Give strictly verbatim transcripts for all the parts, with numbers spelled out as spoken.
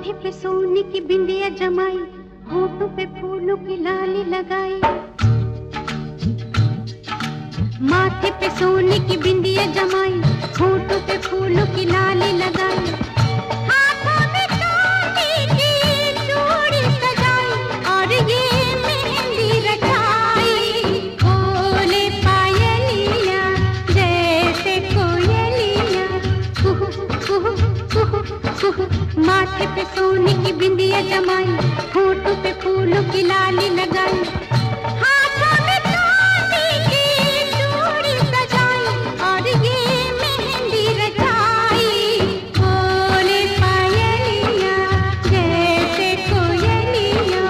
माथे पे सोने की बिंदिया जमाई, होठों पे फूलों की लाली लगाई। माथे पे सोने की बिंदिया जमाई, होठों पे फूलों की लाली लगाई। हाथों में चांदी की चूड़ी सजाई और ये मेहंदी रचाई। बोले पायलिया जैसे कोयलिया, कुहू कुहू कुहू कुहू। माथे पे सोने की बिंदिया जमाई, होठों पे फूलों की लाली लगाई। हाथों में चांदी की चूड़ी सजाई और ये मेहंदी रचाई। बोले पायलिया जैसे कोयलिया।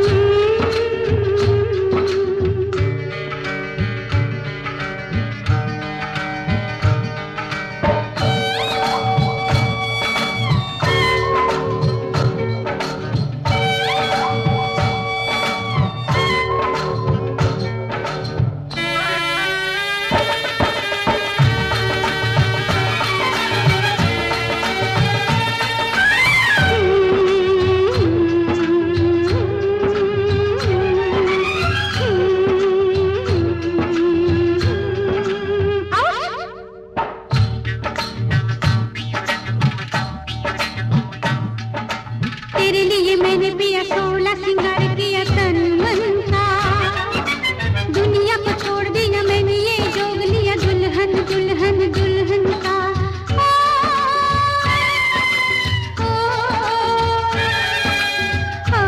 तेरे लिए मैंने पिया सोलह सिंगार किया तन मन का। दुनिया को छोड़ दिया मैंने ये जोग लिया दुल्हन दुल्हन दुल्हन का। ओ, ओ,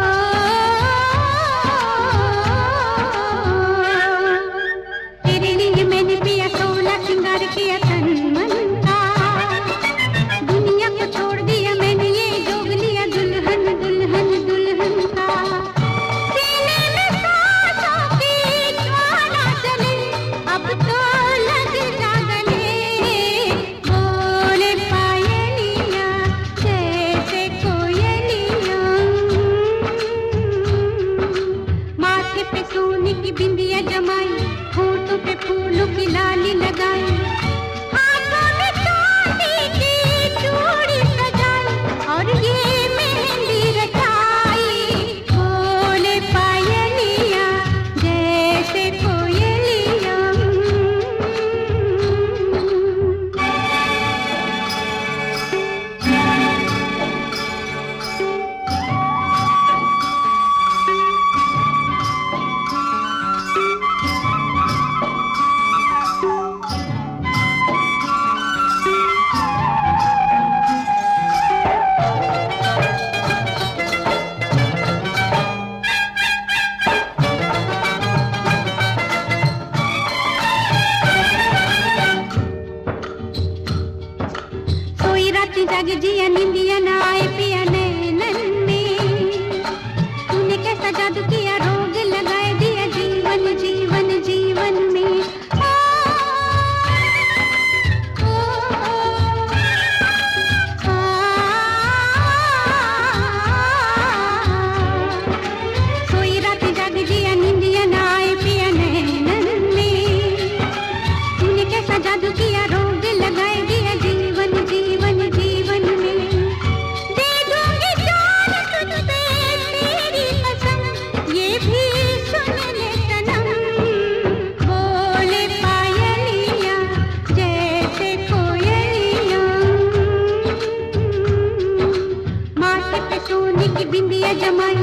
ओ, तेरे लिए मैंने पिया सोलह सिंगार किया तन मन का। दुनिया को छोड़ दिया मैंने ये जोग लिया दुल्हन दुल्हन दुल्हन का। सीने में सांसों की ज्वाला जले, अब तो लग जा गले। बोले पायलिया जैसे कोयलिया। माथे पे सोने की बिंदिया जमाई, होठों पे फूलों की लाली लगाई। हाथों में चांदी की चूड़ी सजाई और ये मेहंदी रचाई। बोले पायलिया जैसे कोयलिया। सोई राती जागे जिया निंदिया ना आए पिया नैनन में। तूने कैसा जादू किया रोग लगाए दिया जीवन जीवन जीवन में। आ, ओ, आ, सोई राती जागे जिया निंदिया ना आए पिया नैनन में। तूने कैसा जादू किया रोग लगाए दिया जीवन जीवन जीवन में। दे दूंगी जान तुझसे तेरी कसम, ये भी सुन ले सनम। बोले पायलिया जैसे कोयलिया। माथे पे सोने की बिंदिया जमाई,